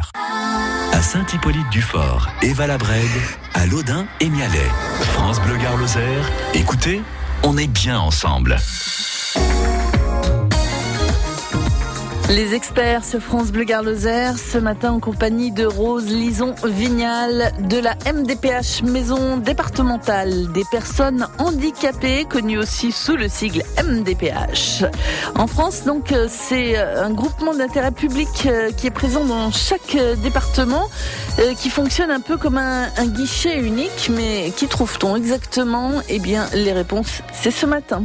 Lozère. À Saint-Hippolyte-du-Fort et Valabrègue, à Laudun et Mialet. France Bleu Gard Lozère, écoutez, on est bien ensemble. Les experts sur France Bleu Gard Lozère, ce matin en compagnie de Rose Lison-Vignal de la MDPH, Maison départementale des personnes handicapées, connue aussi sous le sigle MDPH. En France, donc, c'est un groupement d'intérêt public qui est présent dans chaque département, qui fonctionne un peu comme un guichet unique, mais qui trouve-t-on exactement ? Eh bien, les réponses, c'est ce matin.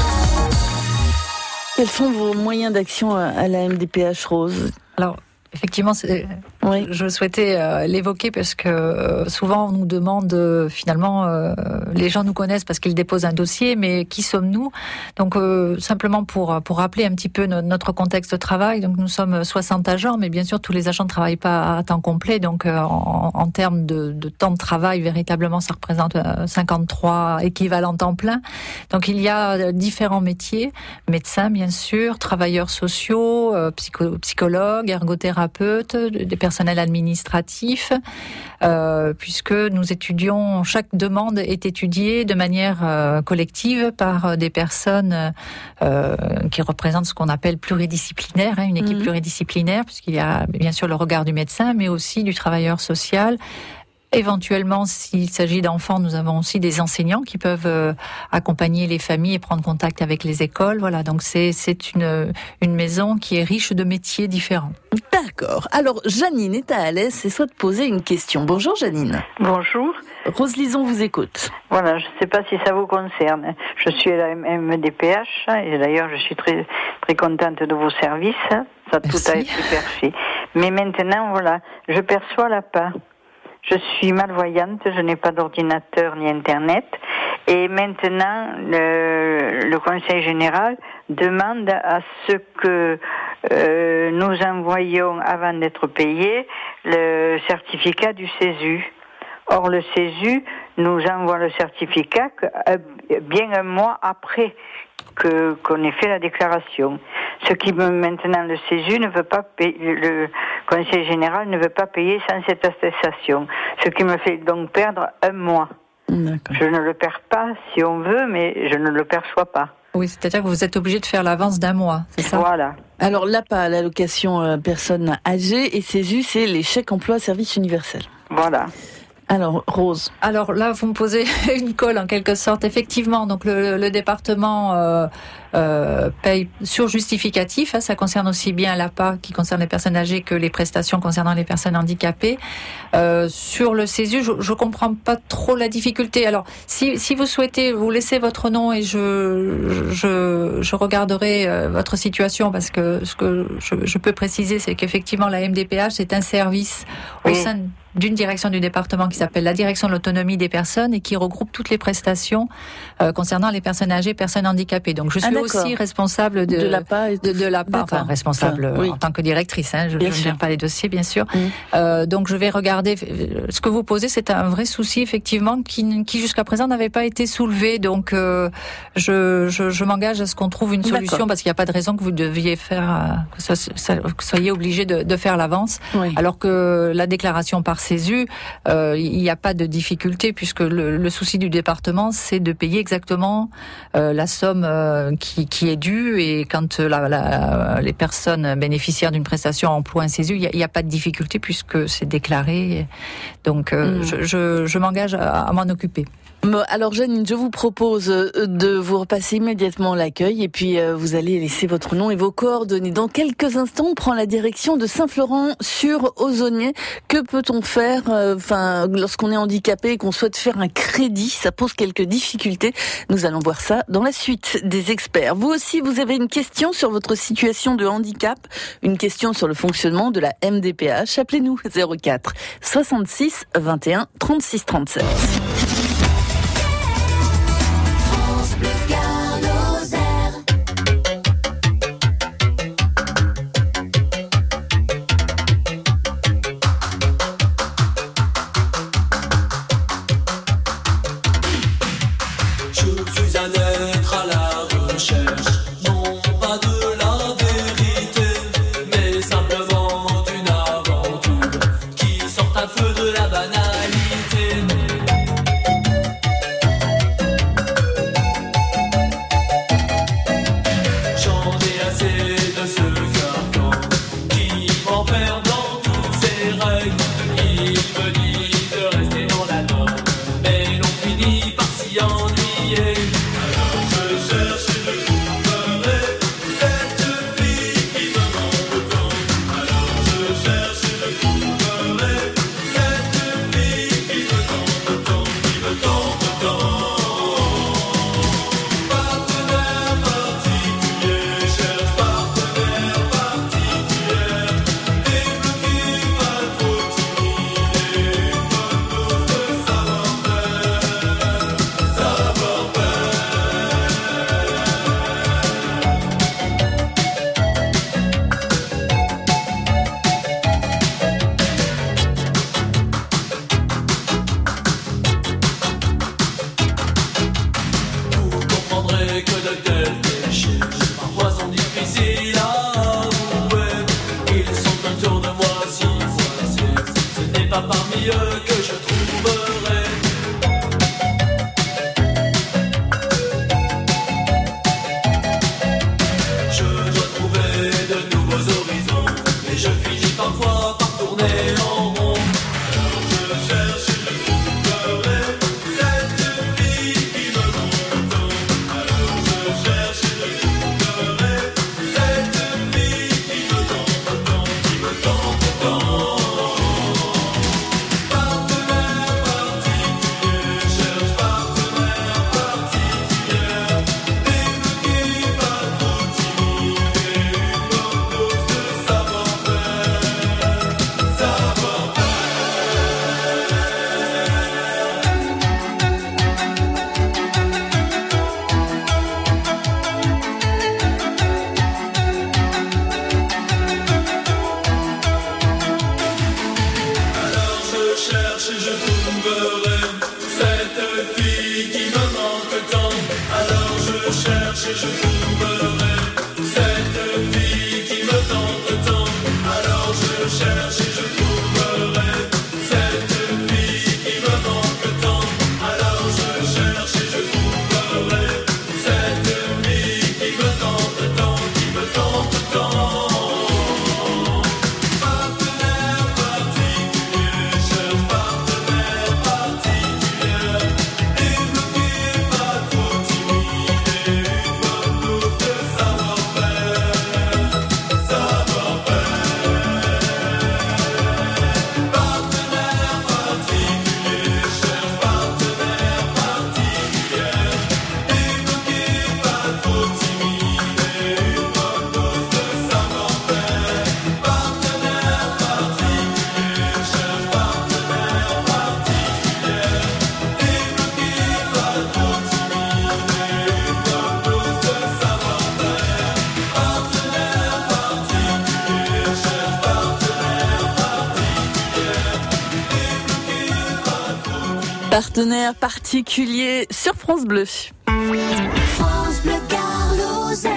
Quels sont vos moyens d'action à la MDPH, Rose ? Alors, effectivement, oui. Je souhaitais l'évoquer parce que souvent on nous demande finalement, les gens nous connaissent parce qu'ils déposent un dossier, mais qui sommes-nous ? Donc simplement pour rappeler un petit peu notre contexte de travail. Donc nous sommes 60 agents, mais bien sûr tous les agents ne travaillent pas à temps complet. Donc en termes de temps de travail, véritablement, ça représente 53 équivalents temps plein. Donc il y a différents métiers, médecins bien sûr, travailleurs sociaux, psychologues, ergothérapeutes, des personnels administratifs, puisque nous étudions, chaque demande est étudiée de manière collective par des personnes qui représentent ce qu'on appelle pluridisciplinaire, une équipe pluridisciplinaire, puisqu'il y a bien sûr le regard du médecin, mais aussi du travailleur social. Éventuellement, s'il s'agit d'enfants, nous avons aussi des enseignants qui peuvent accompagner les familles et prendre contact avec les écoles. Voilà, donc c'est une maison qui est riche de métiers différents. D'accord. Alors, Janine est à l'aise et souhaite poser une question. Bonjour Janine. Bonjour. Rose Lison vous écoute. Voilà, je ne sais pas si ça vous concerne. Je suis à la MDPH et d'ailleurs je suis très, très contente de vos services. Ça, tout a été parfait. Mais maintenant, voilà, je perçois l'APA. Je suis malvoyante, je n'ai pas d'ordinateur ni Internet. Et maintenant, le Conseil général demande à ce que nous envoyions, avant d'être payés, le certificat du CESU. Or, le CESU nous envoie le certificat bien un mois après qu'on ait fait la déclaration. Ce qui maintenant le CESU ne veut pas payer, le Conseil général ne veut pas payer sans cette attestation. Ce qui me fait donc perdre un mois. D'accord. Je ne le perds pas si on veut, mais je ne le perçois pas. Oui, c'est-à-dire que vous êtes obligé de faire l'avance d'un mois, c'est ça ? Voilà. Alors l'APA, l'allocation personnes âgées, et CESU, c'est les chèques emploi service universel. Voilà. Alors, Rose. Alors là, vous me posez une colle en quelque sorte. Effectivement, donc le département paye sur justificatif. Ça concerne aussi bien l'APA qui concerne les personnes âgées que les prestations concernant les personnes handicapées. Sur le CESU, je comprends pas trop la difficulté. Alors, si vous souhaitez, vous laissez votre nom et je regarderai votre situation, parce que ce que je peux préciser, c'est qu'effectivement la MDPH c'est un service au sein d'une direction du département qui s'appelle la direction de l'autonomie des personnes et qui regroupe toutes les prestations concernant les personnes âgées, personnes handicapées. Donc je suis aussi responsable de l'APA, enfin responsable en tant que directrice. Je ne gère pas les dossiers, bien sûr. Donc je vais regarder. Ce que vous posez, c'est un vrai souci effectivement qui jusqu'à présent n'avait pas été soulevé. Donc je m'engage à ce qu'on trouve une solution, parce qu'il n'y a pas de raison que vous deviez faire que soyez obligé de faire l'avance, alors que la déclaration par CESU, il n'y a pas de difficulté, puisque le souci du département, c'est de payer exactement la somme qui est due, et quand les personnes bénéficiaires d'une prestation emploient un CESU, il n'y a pas de difficulté puisque c'est déclaré. Donc je m'engage à m'en occuper. Alors Janine, je vous propose de vous repasser immédiatement l'accueil, et puis vous allez laisser votre nom et vos coordonnées. Dans quelques instants, on prend la direction de Saint-Florent-sur-Ozonier. Que peut-on faire lorsqu'on est handicapé et qu'on souhaite faire un crédit? Ça pose quelques difficultés. Nous allons voir ça dans la suite des experts. Vous aussi, vous avez une question sur votre situation de handicap, une question sur le fonctionnement de la MDPH. Appelez-nous 04 66 21 36 37. Pas de la vérité, mais simplement une aventure. les règles. Il me dit de rester dans la norme, mais l'on finit par s'y ennuyer. Alors je cherche et je trouverai cette fille qui me manque tant. Alors je cherche et je trouverai cette fille qui me tente tant, qui me tente tant. Partenaire particulier, cherche partenaire particulier. Débloqué, pas trop timide, une bonne dose de savoir-faire, savoir-faire. Vous comprendrez que de tels péchés parfois sont difficiles à avouer. Ils sont autour de moi si voisés, ce n'est pas parmi eux que je trouverai. Je dois trouver de nouveaux horizons, et je finis parfois par tourner en rond. Alors je cherche et je trouverai cette fille qui me manque tant. Alors je cherche et je trouverai cette fille qui me tente tant, qui me tente tant. Partenaire particulier, cherche partenaire particulier. Débloqué, pas trop timide, une bonne dose de savoir-faire, savoir-faire. Alors je cherche et je trouverai cette fille qui me manque tant. Alors je cherche et je trouverai cette fille qui me tente tant. Alors je cherche et je trouverai cette fille qui me manque tant. Alors je cherche et je trouverai cette fille qui me tente tant, qui me tente tant. Partenaire particulier, cherche partenaire particulier. Débloqué, pas trop timide, une bonne dose de savoir-faire, savoir-faire. Partenaire particulier, cherche partenaire particulier. Débloqué, pas trop timide, une bonne dose de savoir-faire. Partenaire particulier, cherche partenaire particulier. Débloqué, pas trop timide, une bonne dose de savoir-faire. Partenaire particulier, cherche partenaire particulier. Partenaire particulier sur France Bleu. France Bleu Gare Lozère.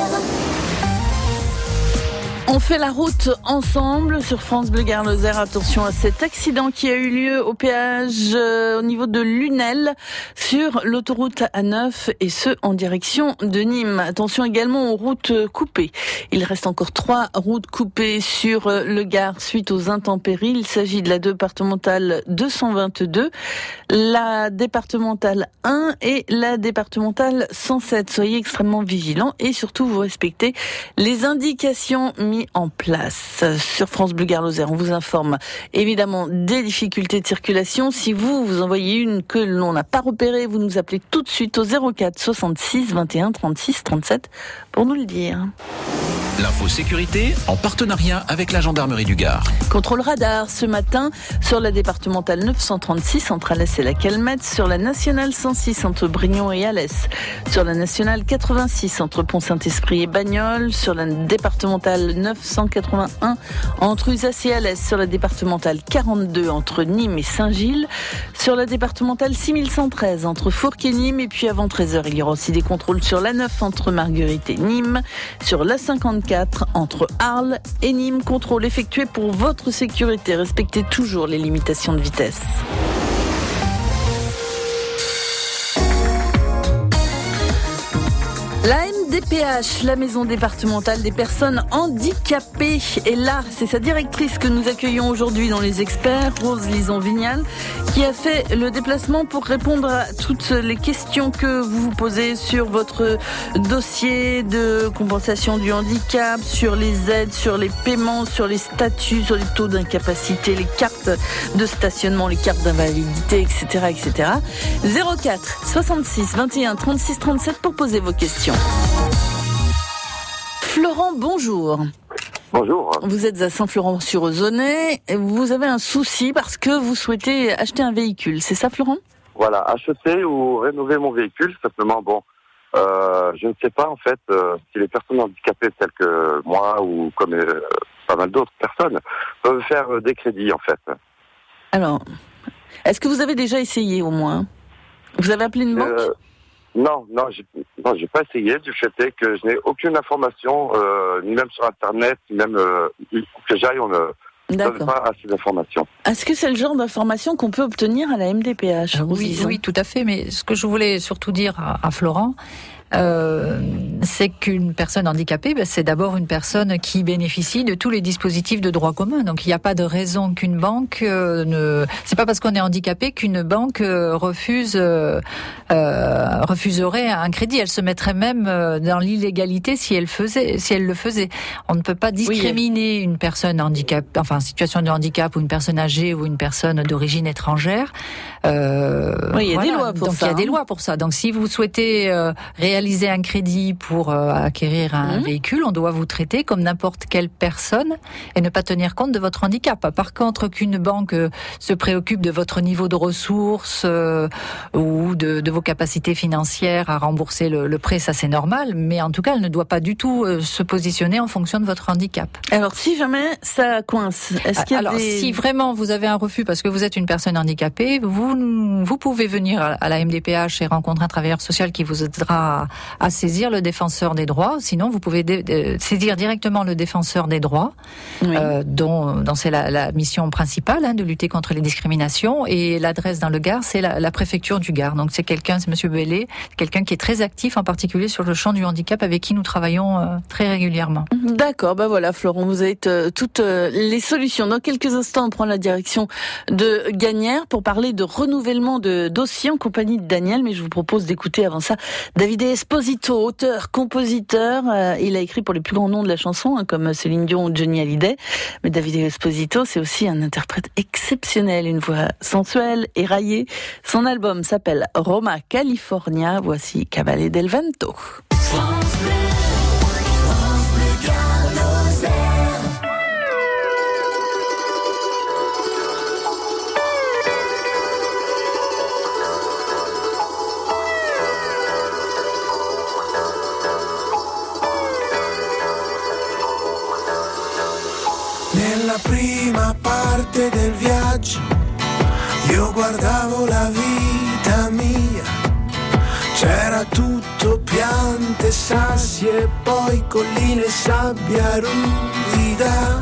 On fait la route ensemble sur France Bleu Gare Lozère. Attention à cet accident qui a eu lieu au péage au niveau de Lunel sur l'autoroute A9 et ce en direction de Nîmes. Attention également aux routes coupées. Il reste encore 3 routes coupées sur le Gard suite aux intempéries. Il s'agit de la départementale 222, la départementale 1 et la départementale 107. Soyez extrêmement vigilants et surtout vous respectez les indications mises en place. Sur France Bleu Gare Lozère, on vous informe évidemment des difficultés de circulation. Si vous envoyez une que l'on n'a pas repérée, vous nous appelez tout de suite au 04 66 21 36 37 pour nous le dire. L'info sécurité en partenariat avec la gendarmerie du Gard. Contrôle radar ce matin sur la départementale 936 entre Alès et la Calmette, sur la nationale 106 entre Brignon et Alès, sur la nationale 86 entre Pont-Saint-Esprit et Bagnols, sur la départementale 981 entre Uzas et Alès, sur la départementale 42 entre Nîmes et Saint-Gilles, sur la départementale 6113 entre Fourques et Nîmes, et puis avant 13h, il y aura aussi des contrôles sur la 9 entre Marguerite et Nîmes, sur la 54 entre Arles et Nîmes. Contrôle effectué pour votre sécurité. Respectez toujours les limitations de vitesse. La MDPH, la maison départementale des personnes handicapées. Et là, c'est sa directrice que nous accueillons aujourd'hui dans Les Experts, Rose Lison-Vignal, qui a fait le déplacement pour répondre à toutes les questions que vous vous posez sur votre dossier de compensation du handicap, sur les aides, sur les paiements, sur les statuts, sur les taux d'incapacité, les cartes de stationnement, les cartes d'invalidité, etc., etc. 04 66 21 36 37 pour poser vos questions. Florent, bonjour. Bonjour. Vous êtes à Saint-Florent-sur-Ozonnais. Vous avez un souci parce que vous souhaitez acheter un véhicule. C'est ça, Florent ? Voilà, acheter ou rénover mon véhicule, simplement. Bon, je ne sais pas en fait si les personnes handicapées telles que moi ou comme pas mal d'autres personnes peuvent faire des crédits en fait. Alors, est-ce que vous avez déjà essayé au moins ? Vous avez appelé une banque ? Non, j'ai pas essayé. Du fait est que je n'ai aucune information, ni même sur Internet, ni même que j'aille, on ne donne pas assez d'informations. Est-ce que c'est le genre d'information qu'on peut obtenir à la MDPH ? Oui, tout à fait. Mais ce que je voulais surtout dire à Florent, c'est qu'une personne handicapée, c'est d'abord une personne qui bénéficie de tous les dispositifs de droit commun. Donc il n'y a pas de raison qu'une banque c'est pas parce qu'on est handicapé qu'une banque refuserait un crédit. Elle se mettrait même dans l'illégalité si elle le faisait. On ne peut pas discriminer une personne handicapée, enfin en situation de handicap, ou une personne âgée ou une personne d'origine étrangère. Il y a des lois pour ça. Il y a des lois pour ça. Donc si vous souhaitez réaliser un crédit pour acquérir un véhicule, on doit vous traiter comme n'importe quelle personne et ne pas tenir compte de votre handicap. Par contre, qu'une banque se préoccupe de votre niveau de ressources ou de vos capacités financières à rembourser le prêt, ça c'est normal, mais en tout cas, elle ne doit pas du tout se positionner en fonction de votre handicap. Alors, si jamais ça coince, est-ce qu'il y a si vraiment vous avez un refus parce que vous êtes une personne handicapée, vous pouvez venir à la MDPH et rencontrer un travailleur social qui vous aidera à saisir le défenseur des droits. Sinon, vous pouvez saisir directement le défenseur des droits, dont c'est la mission principale, de lutter contre les discriminations. Et l'adresse dans le Gard, c'est la préfecture du Gard. Donc c'est Monsieur Bellé, quelqu'un qui est très actif, en particulier sur le champ du handicap, avec qui nous travaillons très régulièrement. D'accord, voilà, Florent, vous avez toutes les solutions. Dans quelques instants, on prend la direction de Gagnères pour parler de renouvellement de dossiers en compagnie de Daniel, mais je vous propose d'écouter avant ça Davide Esposito, auteur, compositeur. Il a écrit pour les plus grands noms de la chanson, comme Céline Dion ou Johnny Hallyday. Mais Davide Esposito, c'est aussi un interprète exceptionnel, une voix sensuelle, éraillée. Son album s'appelle Roma California. Voici Cavale del Vento. Nella prima parte del viaggio io guardavo la vita mia, c'era tutto piante, sassi e poi colline e sabbia ruvida.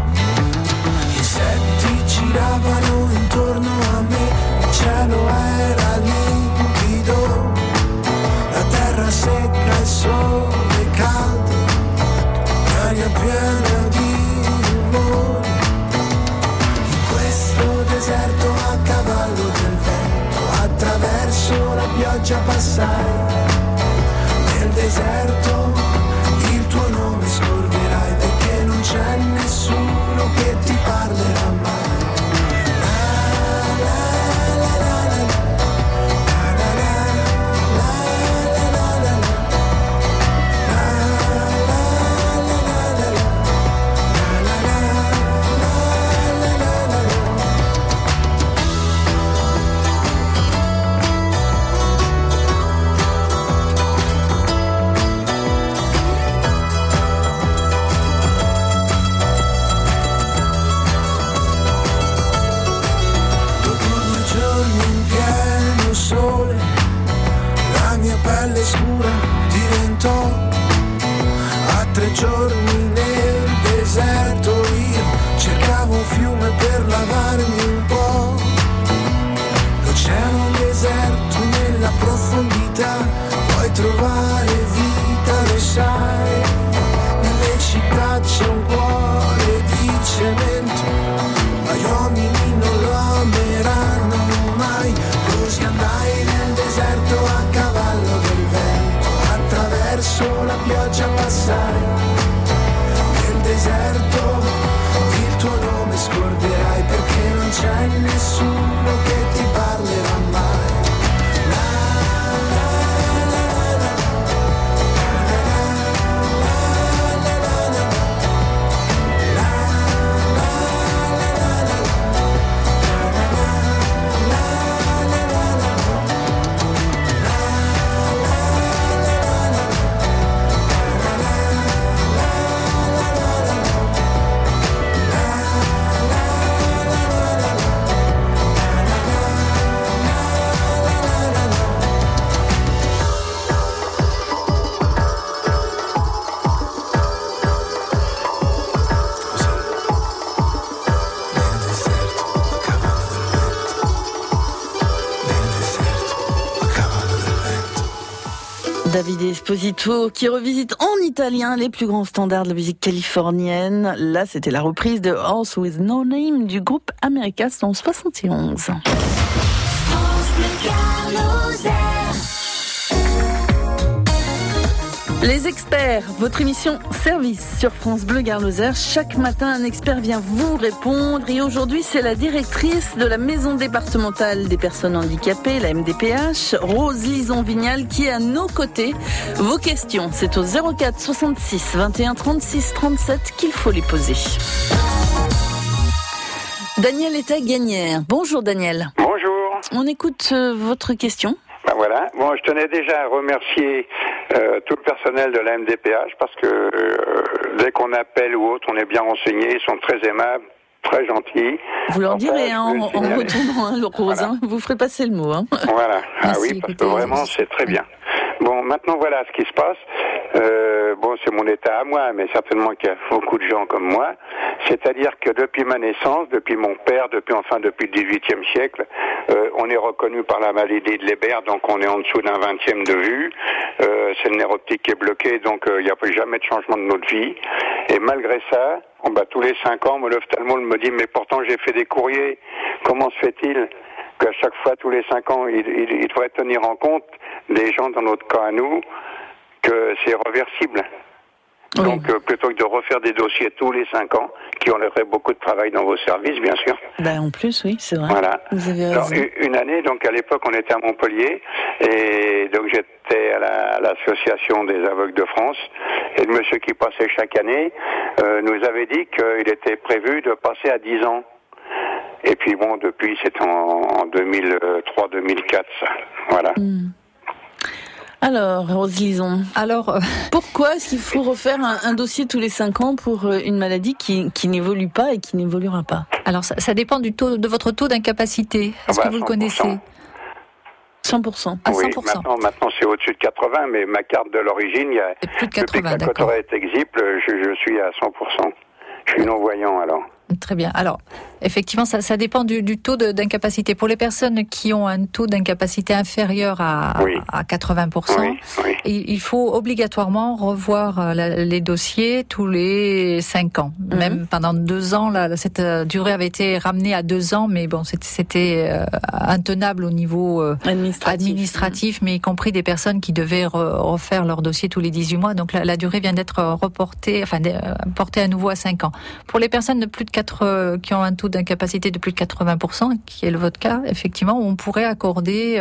Insetti giravano intorno a me, il cielo era limpido, la terra secca, il sole caldo, l'aria piena di deserto a cavallo del vento, attraverso la pioggia passai, nel deserto il tuo nome scorderai, perché non c'è nessuno che ti parlerà mai. c'è nessuno che ti parlerà mai. Davide Esposito qui revisite en italien les plus grands standards de la musique californienne. Là, c'était la reprise de Horse with No Name du groupe Americas en 71. Les experts, votre émission Service sur France Bleu Gare Lozère. Chaque matin, un expert vient vous répondre. Et aujourd'hui, c'est la directrice de la Maison départementale des personnes handicapées, la MDPH, Rose Lison-Vignal, qui est à nos côtés. Vos questions, c'est au 04 66 21 36 37 qu'il faut les poser. Daniel est à Gagnères. Bonjour Daniel. Bonjour. On écoute votre question. Ben voilà. Bon, je tenais déjà à remercier tout le personnel de la MDPH parce que dès qu'on appelle ou autre, on est bien renseigné. Ils sont très aimables, très gentils. Vous leur direz en retournant le Rose, voilà. Vous ferez passer le mot. Voilà. Merci, oui, parce que vraiment, c'est très bien. Bon, maintenant, voilà ce qui se passe. Bon, c'est mon état à moi, mais certainement qu'il y a beaucoup de gens comme moi. C'est-à-dire que depuis ma naissance, depuis mon père, depuis le XVIIIe siècle, on est reconnu par la maladie de Leber, donc on est en dessous d'un 20e de vue. C'est le nerf optique qui est bloqué, donc il n'y a jamais de changement de notre vie. Et malgré ça, tous les 5 ans, l'ophtalmo me dit, mais pourtant j'ai fait des courriers. Comment se fait-il qu'à chaque fois, tous les 5 ans, il devrait tenir en compte des gens dans notre cas à nous, que c'est réversible. Oui. Donc, plutôt que de refaire des dossiers tous les 5 ans, qui enlèveraient beaucoup de travail dans vos services, bien sûr. En plus, oui, c'est vrai. Voilà. Vous avez raison. Alors, une année, donc à l'époque, on était à Montpellier, et donc j'étais à l'association des aveugles de France, et le monsieur qui passait chaque année nous avait dit qu'il était prévu de passer à 10 ans. Et puis bon, depuis, c'est en 2003-2004, ça. Voilà. Alors, Rose Lison, pourquoi est-ce qu'il faut refaire un dossier tous les 5 ans pour une maladie qui n'évolue pas et qui n'évoluera pas? Alors, ça dépend de votre taux d'incapacité. Est-ce que vous le connaissez? 100%. Oui, maintenant c'est au-dessus de 80, mais ma carte de l'origine, il y a plus de 80, depuis que la cataracte existe, je suis à 100%. Je suis non-voyant, alors. Très bien. Alors, effectivement, ça dépend du taux d'incapacité. Pour les personnes qui ont un taux d'incapacité inférieur à 80%, il faut obligatoirement revoir les dossiers tous les 5 ans. Même pendant 2 ans, cette durée avait été ramenée à 2 ans, mais bon, c'était intenable au niveau administratif, mais y compris des personnes qui devaient refaire leur dossier tous les 18 mois. Donc la durée vient d'être reportée, portée à nouveau à 5 ans. Pour les personnes de plus de qui ont un taux d'incapacité de plus de 80%, qui est votre cas, effectivement, on pourrait accorder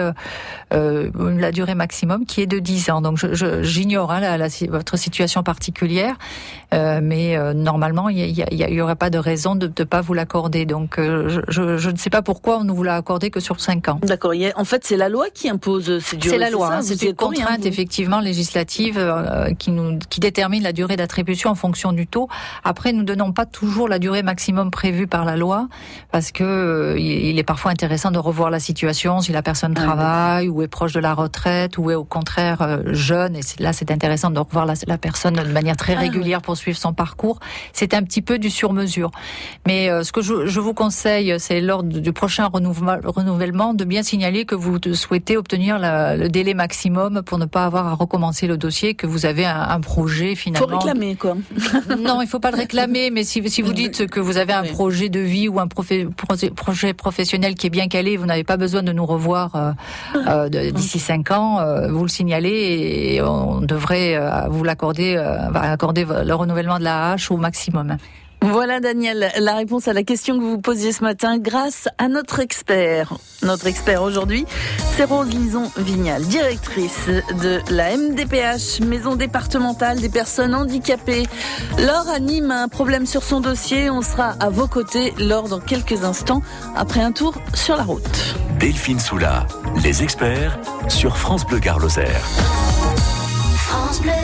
la durée maximum qui est de 10 ans. Donc j'ignore votre situation particulière, mais normalement il y aurait pas de raison de ne pas vous l'accorder. Donc je ne sais pas pourquoi on ne vous l'a accordé que sur 5 ans. D'accord. En fait, c'est la loi qui impose ces durées. C'est la loi. C'est une contrainte effectivement législative qui détermine la durée d'attribution en fonction du taux. Après, nous ne donnons pas toujours la durée maximum prévu par la loi, parce que il est parfois intéressant de revoir la situation si la personne travaille ou est proche de la retraite ou est au contraire jeune, et là c'est intéressant de revoir la personne de manière très régulière pour suivre son parcours. C'est un petit peu du sur-mesure, mais ce que je vous conseille, c'est lors du prochain renouvellement de bien signaler que vous souhaitez obtenir le délai maximum pour ne pas avoir à recommencer le dossier, que vous avez un projet finalement. Faut réclamer quoi. Non, il faut pas le réclamer, mais si vous dites que vous avez un projet de vie ou un projet professionnel qui est bien calé, vous n'avez pas besoin de nous revoir d'ici 5 ans, vous le signalez et on devrait vous accorder le renouvellement de la hache au maximum. Voilà Daniel, la réponse à la question que vous posiez ce matin grâce à notre expert. Notre expert aujourd'hui, c'est Rose Lison-Vignal, directrice de la MDPH, Maison départementale des personnes handicapées. Laure anime un problème sur son dossier, on sera à vos côtés, Laure, dans quelques instants, après un tour sur la route. Delphine Soula, les experts sur France Bleu Gard Lozère. France Bleu.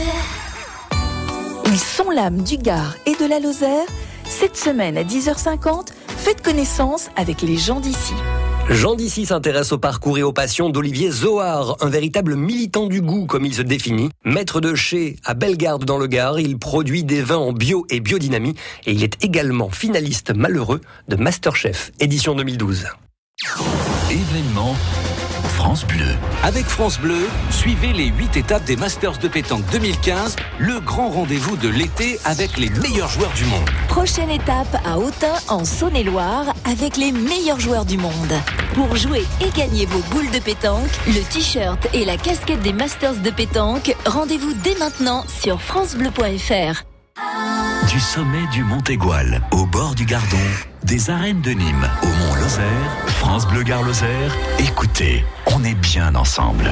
Ils sont l'âme du Gard et de la Lozère. Cette semaine à 10h50, faites connaissance avec les gens d'ici. Jean d'ici s'intéresse au parcours et aux passions d'Olivier Zohar, un véritable militant du goût comme il se définit. Maître de chai à Bellegarde dans le Gard, il produit des vins en bio et biodynamie et il est également finaliste malheureux de Masterchef, édition 2012. Événement France Bleu. Avec France Bleu, suivez les 8 étapes des Masters de pétanque 2015, le grand rendez-vous de l'été avec les meilleurs joueurs du monde. Prochaine étape à Autun en Saône-et-Loire avec les meilleurs joueurs du monde. Pour jouer et gagner vos boules de pétanque, le t-shirt et la casquette des Masters de pétanque, rendez-vous dès maintenant sur francebleu.fr. Du sommet du Mont Égual, au bord du Gardon, des arènes de Nîmes, au Mont Lozère, France Bleu Gard Lozère, écoutez, on est bien ensemble.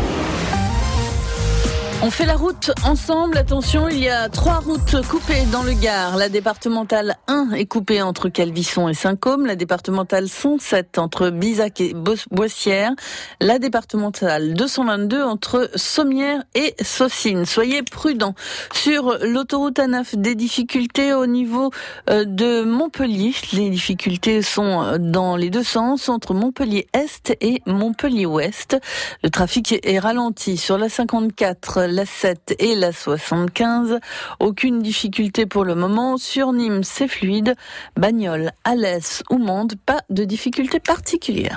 On fait la route ensemble. Attention, il y a 3 routes coupées dans le Gard. La départementale 1 est coupée entre Calvisson et Saint-Côme. La départementale 107 entre Bizac et Boissière. La départementale 222 entre Sommières et Saucines. Soyez prudents. Sur l'autoroute A9, des difficultés au niveau de Montpellier. Les difficultés sont dans les deux sens, entre Montpellier-Est et Montpellier-Ouest. Le trafic est ralenti sur la 54, la 7 et la 75. Aucune difficulté pour le moment. Sur Nîmes, c'est fluide. Bagnoles, Alès ou Mende, pas de difficulté particulière.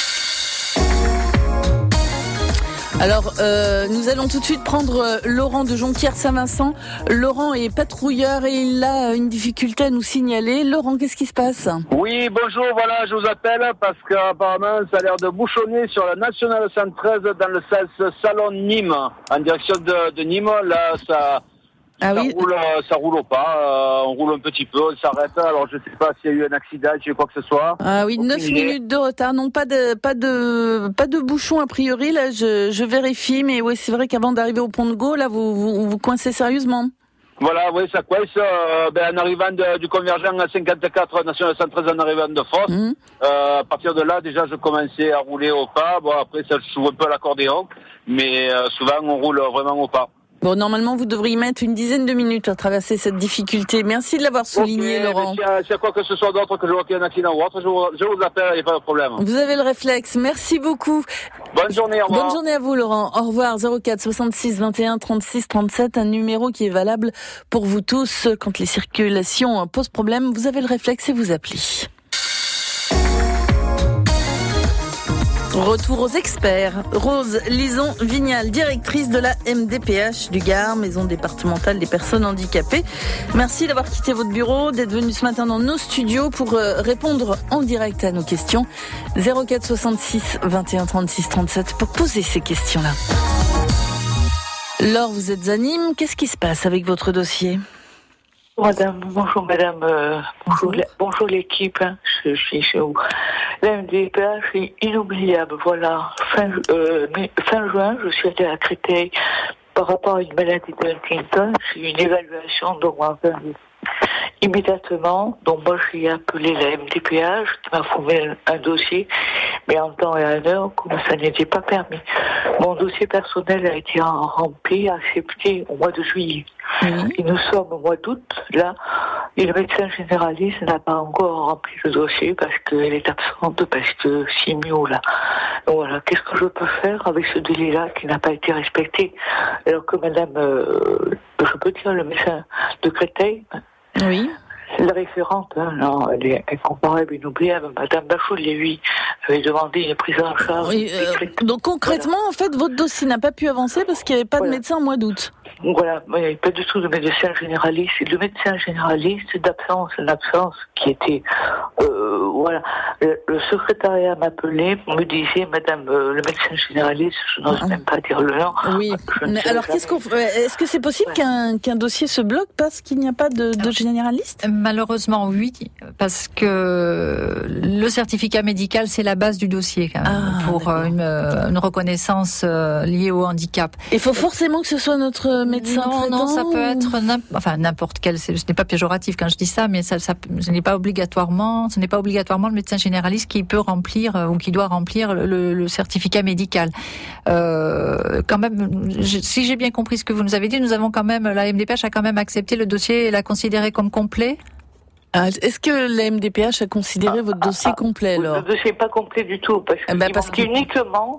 Alors, nous allons tout de suite prendre Laurent de Jonquière-Saint-Vincent. Laurent est patrouilleur et il a une difficulté à nous signaler. Laurent, qu'est-ce qui se passe ? Oui, bonjour, voilà, je vous appelle parce qu'apparemment ça a l'air de bouchonner sur la Nationale 113 dans le sens Salon-Nîmes, en direction de Nîmes. Là, ça roule au pas, on roule un petit peu, on s'arrête. Alors je sais pas s'il y a eu un accident, s'il y a eu quoi que ce soit. Ah oui, 9 minutes de retard, non, pas de bouchon a priori. Là, je vérifie, mais oui, c'est vrai qu'avant d'arriver au pont de Gau, là, vous coincez sérieusement. Voilà, oui, ça coince. En arrivant du convergent à 54, National 113 en arrivant de Fos. À partir de là, déjà, je commençais à rouler au pas. Bon, après, ça joue un peu à l'accordéon, mais souvent, on roule vraiment au pas. Bon, normalement, vous devriez mettre une dizaine de minutes à traverser cette difficulté. Merci de l'avoir souligné, Laurent. S'il y a quoi que ce soit d'autre, que je vois qu'il y a un accident ou autre, je vous appelle, il n'y a pas de problème. Vous avez le réflexe. Merci beaucoup. Bonne journée, au revoir. Bonne journée à vous, Laurent. Au revoir. 04 66 21 36 37, un numéro qui est valable pour vous tous. Quand les circulations posent problème, vous avez le réflexe et vous appelez. Retour aux experts. Rose Lison-Vignal, directrice de la MDPH du Gard, Maison départementale des personnes handicapées. Merci d'avoir quitté votre bureau, d'être venu ce matin dans nos studios pour répondre en direct à nos questions. 04 66 21 36 37 pour poser ces questions-là. Laure, vous êtes à Nîmes. Qu'est-ce qui se passe avec votre dossier ? Bonjour madame, bonjour l'équipe, je suis chez vous. La MDPH est inoubliable, voilà. Fin juin, je suis allée à Créteil par rapport à une maladie de Huntington, c'est une évaluation de moi immédiatement. Donc moi j'ai appelé la MDPH qui m'a fourni un dossier, mais en temps et en heure, comme ça n'était pas permis. Mon dossier personnel a été rempli, accepté au mois de juillet. Et nous sommes au mois d'août, là, et le médecin généraliste n'a pas encore rempli le dossier parce qu'elle est absente, parce que simio, là. Donc voilà, qu'est-ce que je peux faire avec ce délai-là qui n'a pas été respecté? Alors que madame, je peux dire le médecin de Créteil, oui. La référente, non, elle est incomparable, inoubliable. Madame Bachoulier, lui, avait demandé une prise en charge. Oui, donc concrètement, voilà. En fait, votre dossier n'a pas pu avancer parce qu'il n'y avait pas de médecin au mois d'août. voilà, il n'y avait pas du tout de médecin généraliste. Et le médecin généraliste d'absence qui était, voilà, le secrétariat m'appelait, me disait, Madame le médecin généraliste, je n'ose même pas dire le nom. Oui. Mais alors, est-ce que c'est possible qu'un dossier se bloque parce qu'il n'y a pas de généraliste ? Malheureusement, oui, parce que le certificat médical, c'est la base du dossier quand même, pour une reconnaissance liée au handicap. Il faut forcément que ce soit notre médecin traitant. Non, ça peut être n'importe quel. Ce n'est pas péjoratif quand je dis ça, mais ce n'est pas obligatoirement le médecin généraliste qui peut remplir ou qui doit remplir le certificat médical. Quand même, si j'ai bien compris ce que vous nous avez dit, la MDPH a quand même accepté le dossier et l'a considéré comme complet. Est-ce que la MDPH a considéré votre dossier complet alors ? Le dossier n'est pas complet du tout, parce que uniquement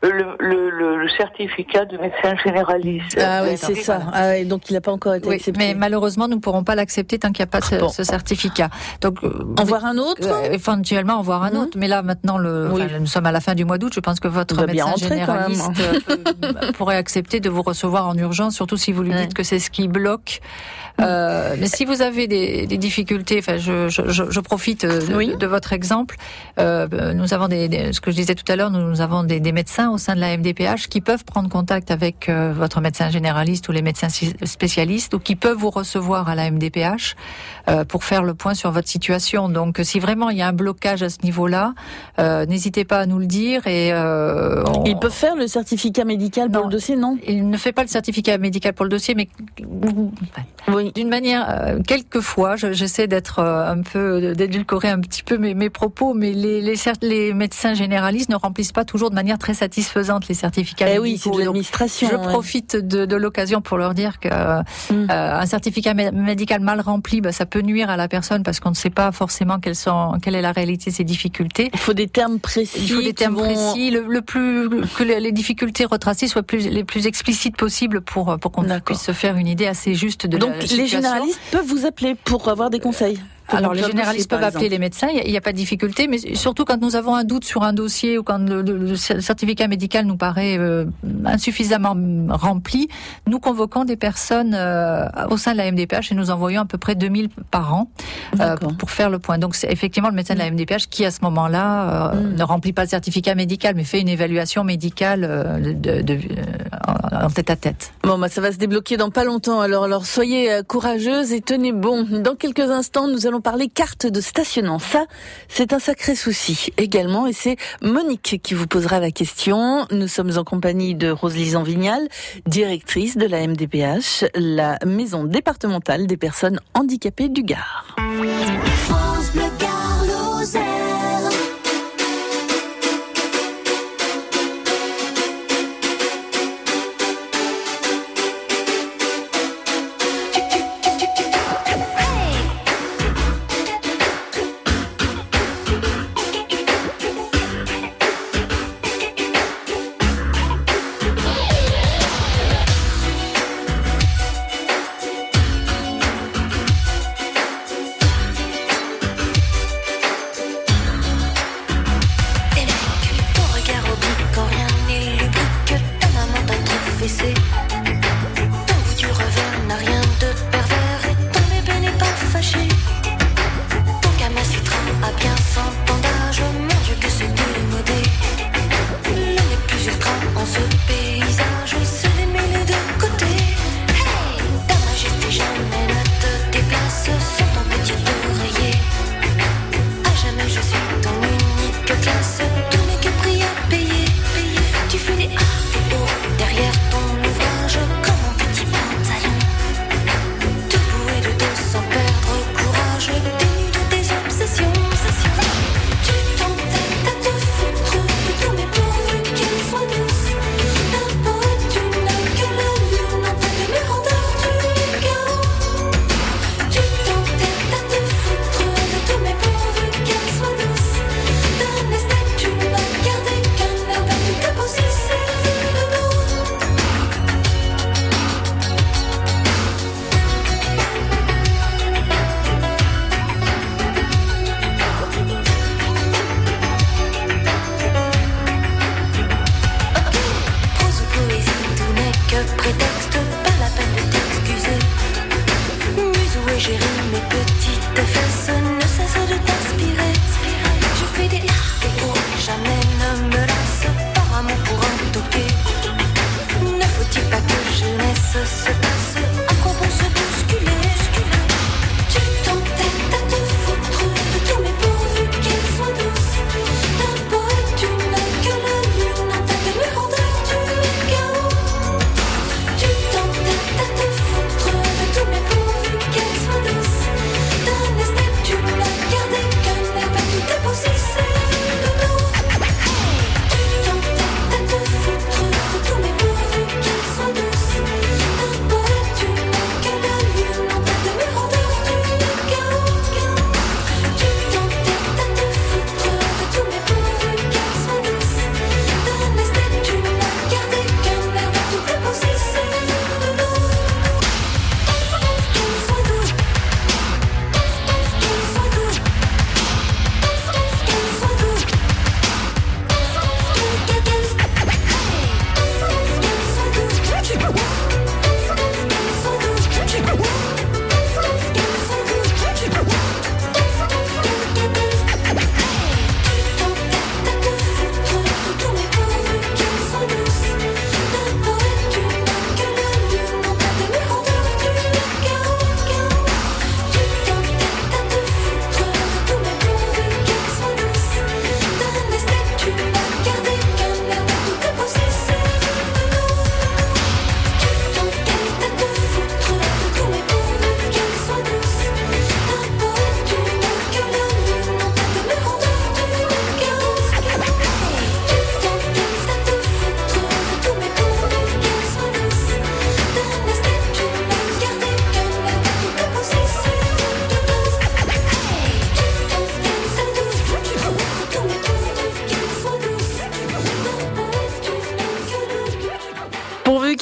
le certificat de médecin généraliste. Ah oui, c'est ça. Ah, et donc il n'a pas encore été accepté. Mais malheureusement, nous ne pourrons pas l'accepter tant qu'il n'y a pas ce certificat. Donc, en voir un autre ? Éventuellement, en voir un autre. Mais là, maintenant, nous sommes à la fin du mois d'août. Je pense que votre médecin généraliste pourrait accepter de vous recevoir en urgence, surtout si vous lui dites que c'est ce qui bloque. Mais si vous avez des difficultés, je profite de votre exemple. Nous avons ce que je disais tout à l'heure, nous avons des médecins au sein de la MDPH qui peuvent prendre contact avec votre médecin généraliste ou les médecins spécialistes, ou qui peuvent vous recevoir à la MDPH pour faire le point sur votre situation. Donc, si vraiment il y a un blocage à ce niveau-là, n'hésitez pas à nous le dire. Et ils peuvent faire le certificat médical pour le dossier, non ? Il ne fait pas le certificat médical pour le dossier, mais d'une manière, quelquefois, j'essaie d'édulcorer un petit peu mes propos, mais les médecins généralistes ne remplissent pas toujours de manière très satisfaisante les certificats médicaux. Oui, c'est de l'administration. Je profite de l'occasion pour leur dire que un certificat médical mal rempli, ça peut nuire à la personne parce qu'on ne sait pas forcément quelle est la réalité de ses difficultés. Il faut des termes précis. Que les difficultés retracées soient les plus explicites possibles pour qu'on puisse se faire une idée assez juste de la situation. Donc les généralistes peuvent vous appeler pour avoir des conseils. Alors les généralistes peuvent appeler les médecins, il n'y a pas de difficulté, mais surtout quand nous avons un doute sur un dossier ou quand le certificat médical nous paraît insuffisamment rempli, nous convoquons des personnes au sein de la MDPH et nous envoyons à peu près 2000 par an pour faire le point. Donc c'est effectivement le médecin de la MDPH qui à ce moment-là ne remplit pas le certificat médical mais fait une évaluation médicale en tête-à-tête. Bon, ça va se débloquer dans pas longtemps, alors soyez courageuses et tenez bon. Dans quelques instants, nous allons parler carte de stationnement. Ça, c'est un sacré souci également, et c'est Monique qui vous posera la question. Nous sommes en compagnie de Rose-Lise Vignal, directrice de la MDPH, la maison départementale des personnes handicapées du Gard. France Bleu Gard Lozère.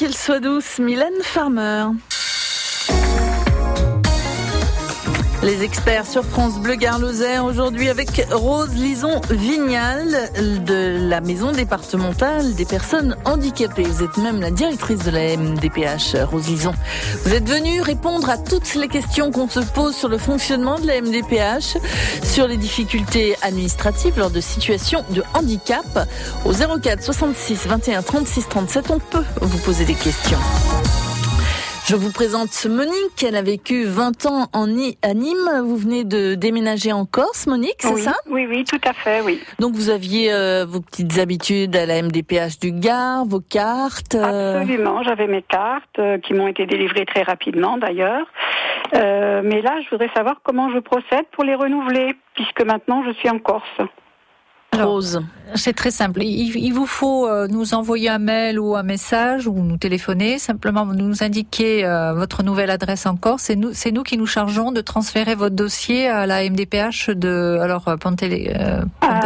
qu'elle soit douce, Mylène Farmer. Les experts sur France Bleu Gare-Lozère aujourd'hui avec Rose Lison-Vignal de la maison départementale des personnes handicapées. Vous êtes même la directrice de la MDPH, Rose Lison. Vous êtes venue répondre à toutes les questions qu'on se pose sur le fonctionnement de la MDPH, sur les difficultés administratives lors de situations de handicap. Au 04 66 21 36 37, on peut vous poser des questions. Je vous présente Monique, elle a vécu 20 ans à Nîmes. Vous venez de déménager en Corse, Monique, c'est ça ? Oui, tout à fait, oui. Donc vous aviez vos petites habitudes à la MDPH du Gard, vos cartes Absolument, j'avais mes cartes qui m'ont été délivrées très rapidement d'ailleurs. Mais là, je voudrais savoir comment je procède pour les renouveler, puisque maintenant je suis en Corse. Rose. C'est très simple. Il vous faut nous envoyer un mail ou un message ou nous téléphoner. Simplement nous indiquer votre nouvelle adresse en Corse. C'est nous qui nous chargeons de transférer votre dossier à la MDPH de Pontelecchia.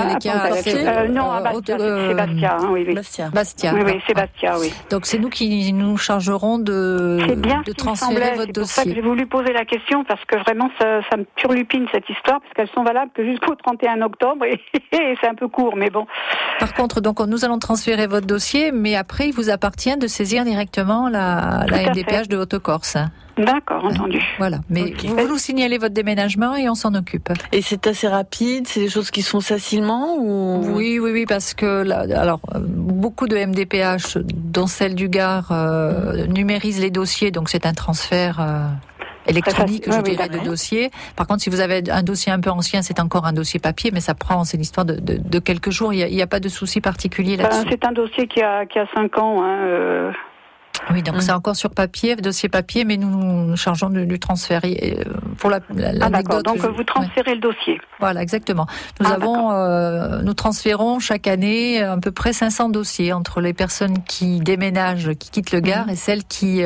Non, à Bastia. C'est Bastia, oui. Bastia. Oui, c'est Bastia, oui. Donc c'est nous qui nous chargerons de transférer votre dossier. C'est pour ça que j'ai voulu poser la question parce que vraiment ça me turlupine cette histoire parce qu'elles sont valables que jusqu'au 31 octobre et c'est un peu court, mais bon. Par contre, donc nous allons transférer votre dossier, mais après, il vous appartient de saisir directement la MDPH de Haute-Corse. D'accord, entendu. Voilà, mais vous nous signalez votre déménagement et on s'en occupe. Et c'est assez rapide, c'est des choses qui se font facilement ou... Oui, parce que beaucoup de MDPH, dont celle du Gard, numérisent les dossiers, donc c'est un transfert... électronique, je dirais, de dossier. Par contre, si vous avez un dossier un peu ancien, c'est encore un dossier papier, mais c'est l'histoire de quelques jours. Il y a pas de souci particulier là-dessus. C'est un dossier qui a 5 ans. Oui, donc c'est encore sur papier, dossier papier, mais nous chargeons du transfert. Pour d'accord, donc vous transférez le dossier. Voilà, exactement. Nous transférons chaque année à peu près 500 dossiers entre les personnes qui déménagent, qui quittent le Gard et celles qui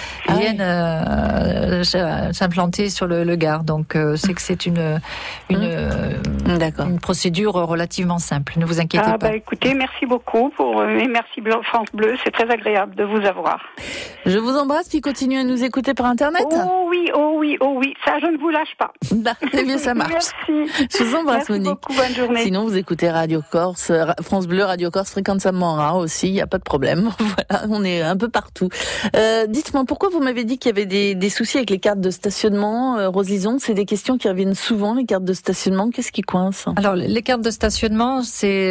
viennent s'implanter sur le Gard. Donc c'est une procédure relativement simple. Ne vous inquiétez pas. Écoutez, merci beaucoup et merci France Bleu, c'est très agréable de vous avoir. Je vous embrasse, puis continuez à nous écouter par Internet. Oh oui, ça je ne vous lâche pas. C'est bien, ça marche. Merci. Je vous embrasse, Monique. Merci beaucoup, bonne journée. Sinon, vous écoutez Radio Corse, France Bleu, Radio Corse, Fréquence Samora aussi, il n'y a pas de problème. Voilà, on est un peu partout. Dites-moi, pourquoi vous m'avez dit qu'il y avait des soucis avec les cartes de stationnement, Rose Lison? C'est des questions qui reviennent souvent, les cartes de stationnement. Qu'est-ce qui coince? Alors, les cartes de stationnement,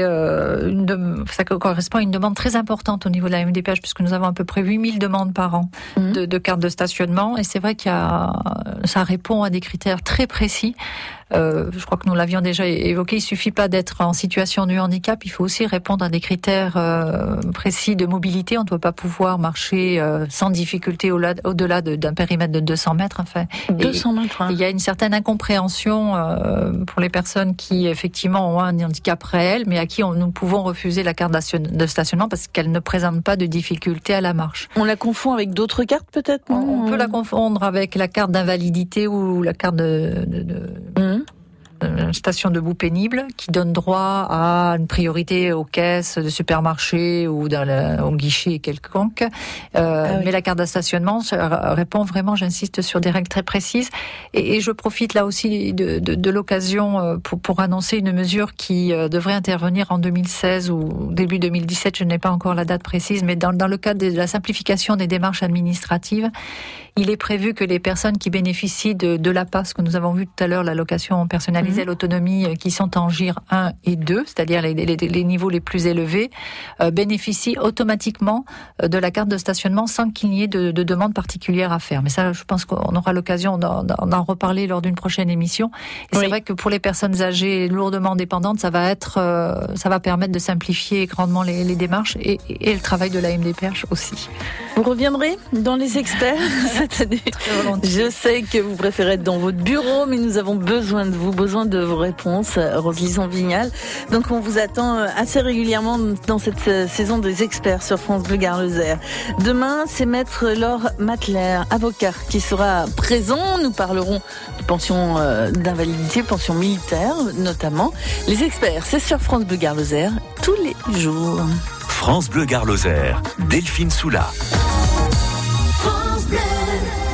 ça correspond à une demande très importante au niveau de la MDPH, puisque nous avons à peu près 8000 demandes par an de cartes de stationnement. Et c'est vrai ça répond à des critères très précis. Je crois que nous l'avions déjà évoqué, il suffit pas d'être en situation de handicap, il faut aussi répondre à des critères précis de mobilité. On ne doit pas pouvoir marcher sans difficulté au-delà d'un périmètre de 200 mètres. Enfin, 200 mètres. Il y a une certaine incompréhension pour les personnes qui effectivement ont un handicap réel, mais à qui nous pouvons refuser la carte de stationnement parce qu'elle ne présente pas de difficulté à la marche. On la confond avec d'autres cartes peut-être? On peut la confondre avec la carte d'invalidité ou la carte station debout pénible qui donne droit à une priorité aux caisses de supermarché ou au guichet quelconque. Mais la carte de stationnement répond vraiment, j'insiste, sur des règles très précises. Et je profite là aussi de l'occasion pour annoncer une mesure qui devrait intervenir en 2016 ou début 2017. Je n'ai pas encore la date précise, mais dans le cadre de la simplification des démarches administratives, il est prévu que les personnes qui bénéficient de l'APA, ce que nous avons vu tout à l'heure, l'allocation personnalisée à l'autonomie, qui sont en GIR 1 et 2, c'est-à-dire les niveaux les plus élevés, bénéficient automatiquement de la carte de stationnement sans qu'il n'y ait de demande particulière à faire. Mais ça, je pense qu'on aura l'occasion d'en reparler lors d'une prochaine émission. Et c'est vrai que pour les personnes âgées lourdement dépendantes, ça va permettre de simplifier grandement les démarches et le travail de la MDPH aussi. Vous reviendrez dans les experts cette année. Je sais que vous préférez être dans votre bureau, mais nous avons besoin de vous, besoin de vos réponses, Rose Lison-Vignal. Donc on vous attend assez régulièrement dans cette saison des experts sur France Bleu Gare-Lozère. Demain, c'est Maître Laure Matler, avocat, qui sera présent. Nous parlerons de pension d'invalidité, pension militaire notamment. Les experts, c'est sur France Bleu Gare-Lozère tous les jours. France Bleu Gare-Lozère, Delphine Soula.